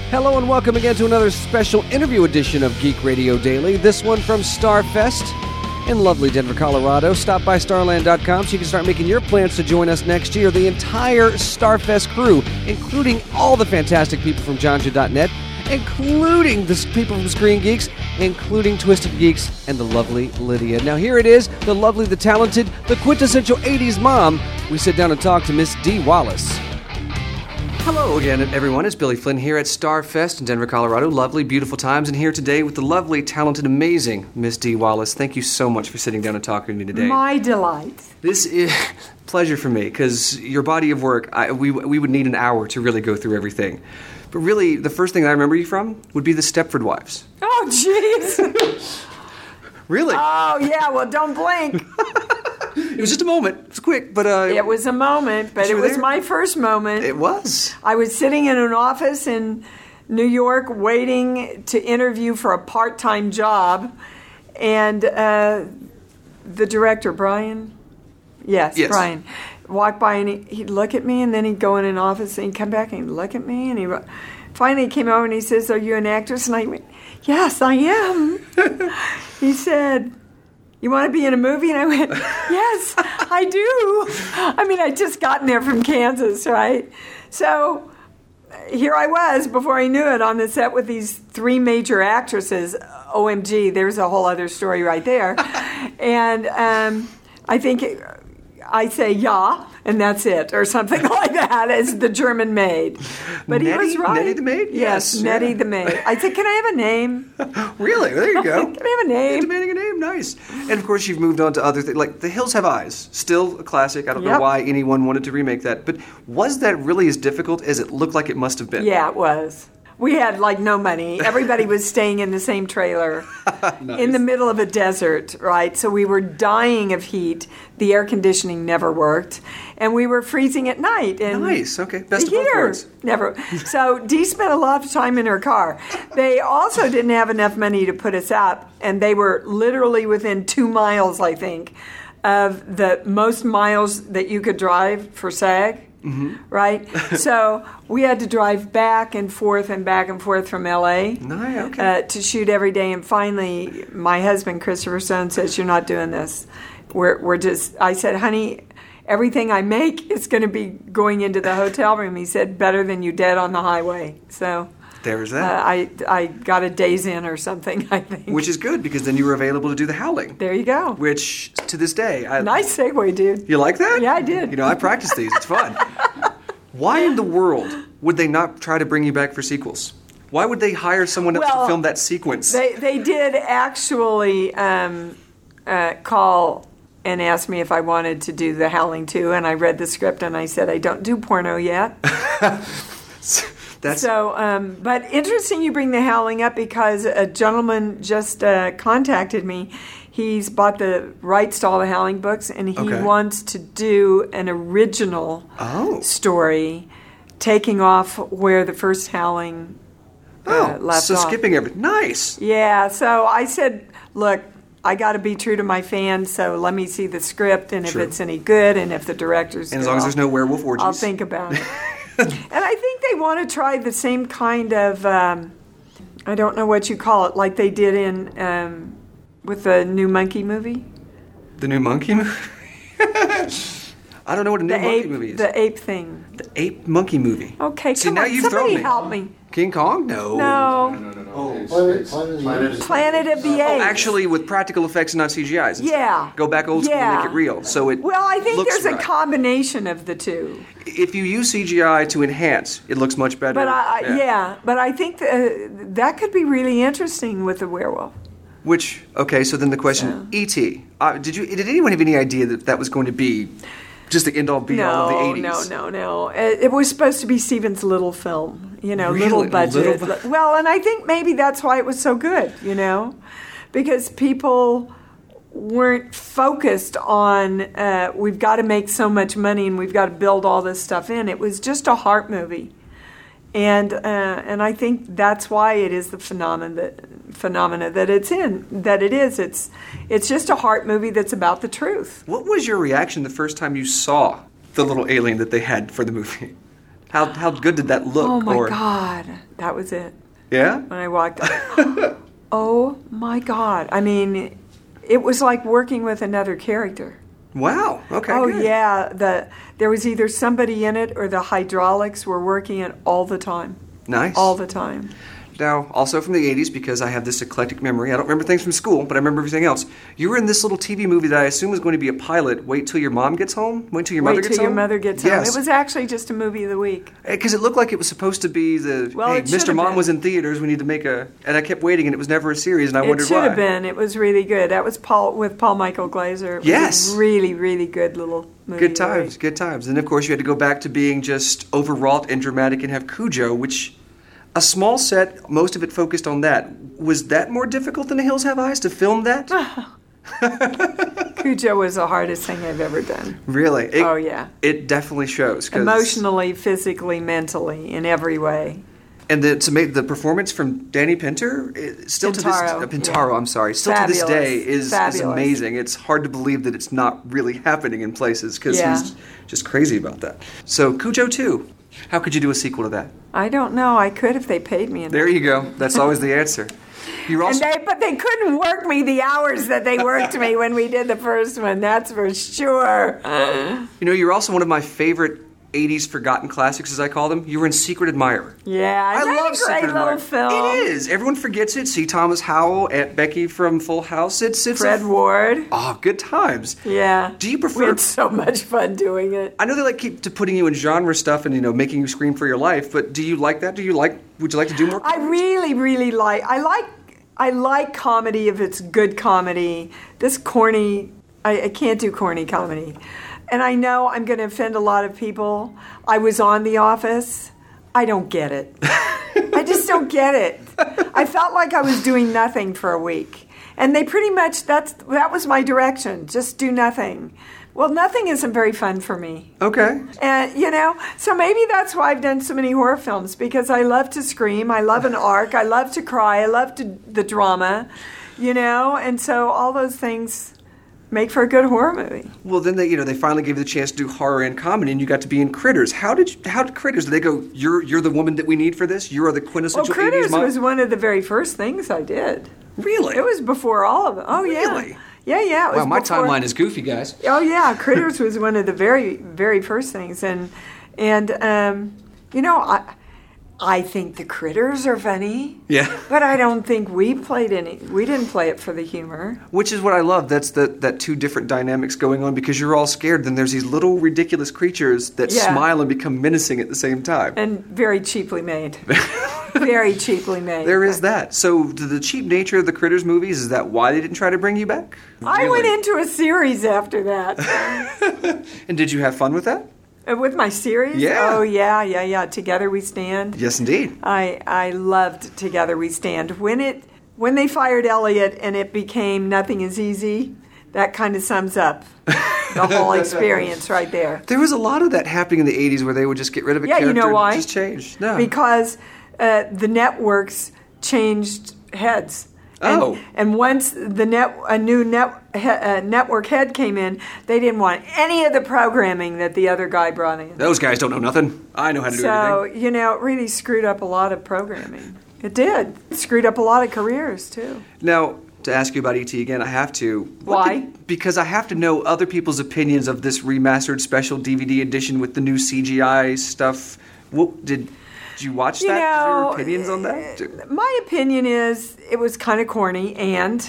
Hello and welcome again to another special interview edition of Geek Radio Daily. This one from Starfest in lovely Denver, Colorado. Stop by starland.com so you can start making your plans to join us next year. The entire Starfest crew, including all the fantastic people from Janju.net, including the people from Screen Geeks, including Twisted Geeks, and the lovely Lydia. Now here it is, the lovely, the talented, the quintessential 80s mom. We sit down and talk to Miss Dee Wallace. Hello again, everyone. It's Billy Flynn here at Starfest in Denver, Colorado. Lovely, beautiful times, and here today with the lovely, talented, amazing Miss Dee Wallace. Thank you so much for sitting down and talking to me today. My delight. This is a pleasure for me, because your body of work, we would need an hour to really go through everything. But really, the first thing I remember you from would be the Stepford Wives. Oh, jeez. Really? Oh, yeah, well, don't blink. It was just a moment. It was quick, but... It was a moment, but it was there? My first moment. It was. I was sitting in an office in New York waiting to interview for a part-time job, and the director, Brian? Yes, Brian, walked by and he'd look at me, and then he'd go in an office, and he'd come back and he'd look at me, and he finally came over and he says, "Are you an actress?" And I went, "Yes, I am." He said, "You want to be in a movie?" And I went, "Yes, I do." I mean, I'd just gotten there from Kansas, right? So here I was, before I knew it, on the set with these three major actresses. OMG, there's a whole other story right there. And I think I say "ja," and that's it, or something like that, as the German maid. But Nettie, he was right. Nettie the maid? Yes, Nettie the maid. I said, "Can I have a name?" Really? There you go. Can I have a name? You're demanding a name. Nice. And of course, you've moved on to other things, like The Hills Have Eyes. Still a classic. I don't know why anyone wanted to remake that. But was that really as difficult as it looked like it must have been? Yeah, it was. We had, no money. Everybody was staying in the same trailer Nice. in the middle of a desert, right? So we were dying of heat. The air conditioning never worked. And we were freezing at night. And nice. Okay. Best of both worlds. Never. So Dee spent a lot of time in her car. They also didn't have enough money to put us up. And they were literally within 2 miles, I think, of the most miles that you could drive for SAG. Mm-hmm. Right? So we had to drive back and forth from L.A. Nice, okay. To shoot every day. And finally, my husband, Christopher Stone, says, "You're not doing this. We're just..." I said, "Honey, everything I make is going to be going into the hotel room." He said, "Better than you dead on the highway." So... There's that. I got a days in or something, I think. Which is good, because then you were available to do The Howling. There you go. Which, to this day... Nice segue, dude. You like that? Yeah, I did. You know, I practice these. It's fun. Why in the world would they not try to bring you back for sequels? Why would they hire someone else to film that sequence? They did actually call and ask me if I wanted to do The Howling 2, and I read the script, and I said, "I don't do porno yet." But interesting you bring The Howling up, because a gentleman just contacted me. He's bought the rights to all the Howling books, and he wants to do an original story, taking off where the first Howling left off. So skipping everything. Nice. Yeah, so I said, "Look, I got to be true to my fans, so let me see the script, and if it's any good, and if the director's and as long as there's no werewolf orgies, I'll think about it." And I think they want to try the same kind of, I don't know what you call it, like they did in, with the new Monkey movie. The new Monkey movie? I don't know what a new Monkey movie is. The ape thing. The ape monkey movie. Okay, See, come now on, you've somebody thrown me. help me. King Kong? No. Planet of the Apes. Oh, actually, with practical effects and not CGIs. Yeah. Go back old school and make it real. So it Well, I think looks there's right. a combination of the two. If you use CGI to enhance, it looks much better. But I think that could be really interesting with the werewolf. Which, okay, so then the question, E.T. Did anyone have any idea that was going to be just the end-all be-all of the 80s? No. It was supposed to be Steven's little film, Really? little budget. Little Well, and I think maybe that's why it was so good, because people weren't focused on we've got to make so much money and we've got to build all this stuff in. It was just a heart movie. And I think that's why it is the phenomena that it's in, that it is. It's just a heart movie that's about the truth. What was your reaction the first time you saw the little alien that they had for the movie? How good did that look? Oh my God, that was it. Yeah? When I walked out. Oh my God. I mean, it was like working with another character. Wow. Okay. Oh good. yeah, there was either somebody in it or the hydraulics were working it all the time. Nice. All the time. Now, also from the 80s, because I have this eclectic memory. I don't remember things from school, but I remember everything else. You were in this little TV movie that I assume was going to be a pilot, Wait Till Your Mom Gets Home? Wait Till Your Mother Gets Home? Wait Till Your Mother Gets Home. Yes. It was actually just a movie of the week. Because it looked like it was supposed to be hey, Mr. Mom was in theaters, we need to make a... And I kept waiting, and it was never a series, and I wondered why. It should have been. It was really good. That was with Paul Michael Glaser. It was a really, really good little movie. Good times, good times. And, of course, you had to go back to being just overwrought and dramatic and have Cujo, which... A small set, most of it focused on that. Was that more difficult than The Hills Have Eyes to film that? Cujo was the hardest thing I've ever done. Really? Oh, yeah. It definitely shows. Emotionally, physically, mentally, in every way. And the performance from Danny Pinter, still Pintaro, to this Pintaro, yeah. I'm sorry, still Fabulous. To this day is Fabulous. amazing. It's hard to believe that it's not really happening in places because he's just crazy about that. So Cujo 2. How could you do a sequel to that? I don't know. I could if they paid me enough. There you go. That's always the answer. But they couldn't work me the hours that they worked me when we did the first one. That's for sure. You're also one of my favorite 80s forgotten classics, as I call them. You were in Secret Admirer. Yeah, I love a Secret great little Admirer. film. It is. Everyone forgets it. See Thomas Howell, Aunt Becky from Full House. It's Fred Ward. Oh, good times. Yeah. Do you prefer? We had so much fun doing it. I know they keep putting you in genre stuff and making you scream for your life, but do you like that? Would you like to do more? I really, really like. I like comedy if it's good comedy. This corny. I can't do corny comedy. And I know I'm going to offend a lot of people. I was on The Office. I don't get it. I just don't get it. I felt like I was doing nothing for a week. And they pretty much, that was my direction. Just do nothing. Well, nothing isn't very fun for me. Okay. And, so maybe that's why I've done so many horror films, because I love to scream. I love an arc. I love to cry. I love the drama, and so all those things make for a good horror movie. Well, then they finally gave you the chance to do horror and comedy, and you got to be in Critters. How did Critters? Did they go? You're the woman that we need for this. You are the quintessential 80s mom? Critters was one of the very first things I did. Really? It was before all of it. Oh yeah. Really? Yeah. It was wow, my before... timeline is goofy, guys. Oh yeah, Critters was one of the very, very first things, and I think the Critters are funny. Yeah. But I don't think we didn't play it for the humor. Which is what I love. That's that two different dynamics going on, because you're all scared. Then there's these little ridiculous creatures that smile and become menacing at the same time. And very cheaply made. Very cheaply made. There is that. So the cheap nature of the Critters movies, is that why they didn't try to bring you back? Really? I went into a series after that. And did you have fun with that? With my series? Yeah. Oh, yeah. Together We Stand. Yes, indeed. I loved Together We Stand. When they fired Elliot and it became Nothing Is Easy, that kind of sums up the whole experience right there. There was a lot of that happening in the 80s where they would just get rid of a character you know why? and just change. No. Because the networks changed heads. And once a new network head came in, they didn't want any of the programming that the other guy brought in. Those guys don't know nothing. I know how to do everything. So, it really screwed up a lot of programming. It did. It screwed up a lot of careers, too. Now, to ask you about E.T. again, I have to. Why? Because I have to know other people's opinions of this remastered special DVD edition with the new CGI stuff. Did you watch that? Your opinions on that? My opinion is it was kind of corny, and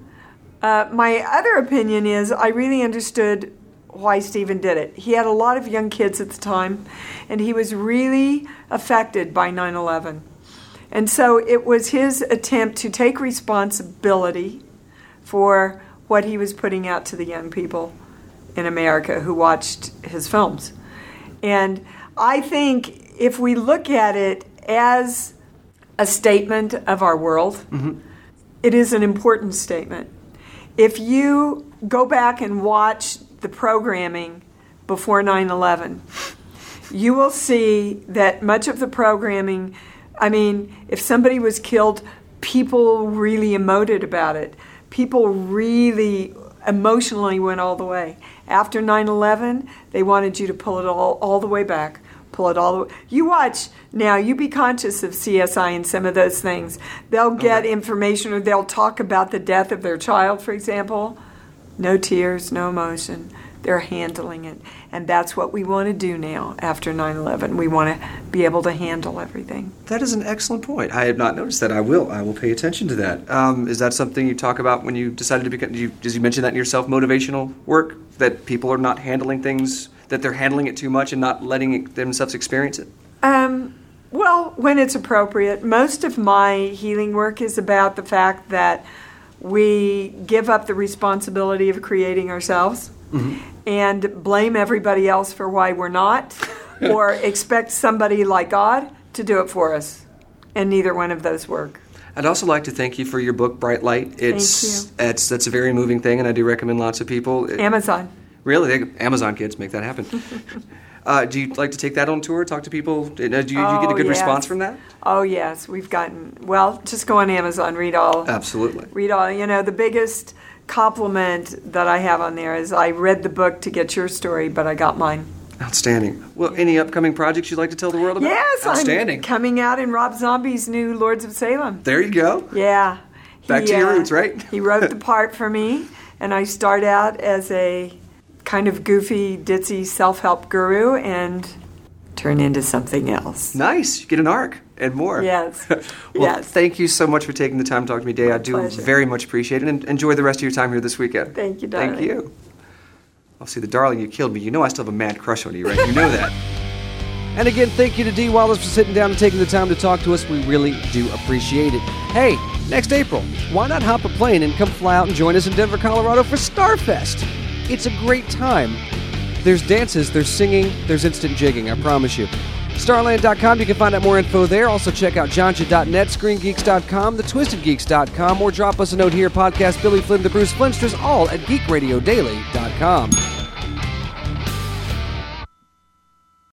my other opinion is I really understood why Steven did it. He had a lot of young kids at the time, and he was really affected by 9/11. And so it was his attempt to take responsibility for what he was putting out to the young people in America who watched his films. And I think if we look at it as a statement of our world, it is an important statement. If you go back and watch the programming before 9/11, you will see that much of the programming, if somebody was killed, people really emoted about it. People really emotionally went all the way. After 9/11, they wanted you to pull it all the way back. pull it all the way. You watch now, you be conscious of CSI and some of those things. They'll get information, or they'll talk about the death of their child, for example. No tears, no emotion. They're handling it. And that's what we want to do now after 9/11. We want to be able to handle everything. That is an excellent point. I have not noticed that. I will pay attention to that. Is that something you talk about when you decided to become, did you mention that in your self-motivational work? That people are not handling things, that they're handling it too much and not letting themselves experience it? Well, when it's appropriate. Most of my healing work is about the fact that we give up the responsibility of creating ourselves and blame everybody else for why we're not, or expect somebody like God to do it for us. And neither one of those work. I'd also like to thank you for your book, Bright Light. That's a very moving thing, and I do recommend lots of people. Amazon. Really? Amazon kids make that happen. Do you like to take that on tour, talk to people? Do you get a good response from that? Oh, yes. We've gotten, well, just go on Amazon, read all. Absolutely. Read all. You know, the biggest compliment that I have on there is I read the book to get your story, but I got mine. Outstanding. Well, any upcoming projects you'd like to tell the world about? Yes. Outstanding. I'm coming out in Rob Zombie's new Lords of Salem. There you go. Yeah. Back to your roots, right? He wrote the part for me, and I start out as a kind of goofy, ditzy self-help guru and turn into something else. Nice. You get an arc and more. Yes. Well, thank you so much for taking the time to talk to me today. I do very much appreciate it, and enjoy the rest of your time here this weekend. Thank you, darling. Thank you. Oh, see, the darling, you killed me. You know I still have a mad crush on you, right? You know that. And again, thank you to Dee Wallace for sitting down and taking the time to talk to us. We really do appreciate it. Hey, next April, why not hop a plane and come fly out and join us in Denver, Colorado for Starfest? It's a great time. There's dances, there's singing, there's instant jigging, I promise you. Starland.com, you can find out more info there. Also check out Janja.net, ScreenGeeks.com, TheTwistedGeeks.com, or drop us a note here, podcast Billy Flynn, the Bruce Flinsters, all at GeekRadioDaily.com.